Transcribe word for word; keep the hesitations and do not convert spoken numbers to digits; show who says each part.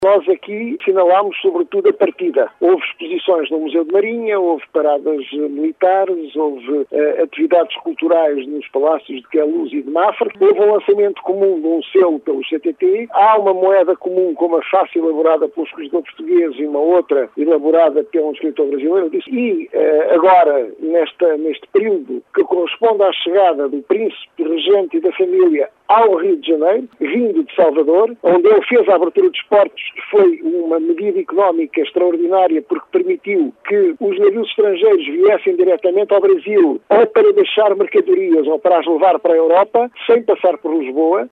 Speaker 1: Nós aqui assinalámos sobretudo a partida. Houve exposições no Museu de Marinha, houve paradas militares, houve uh, atividades culturais nos palácios de Queluz e de Mafra, houve um lançamento comum de um selo pelo C T T, há uma moeda comum com uma face elaborada pelo escritor português e uma outra elaborada pelo escritor brasileiro, e uh, agora, nesta, neste período que corresponde à chegada do príncipe regente e da família ao Rio de Janeiro, vindo de Salvador, onde ele fez a abertura dos portos, que foi uma medida económica extraordinária porque permitiu que os navios estrangeiros viessem diretamente ao Brasil ou para deixar mercadorias ou para as levar para a Europa, sem passar por Lisboa.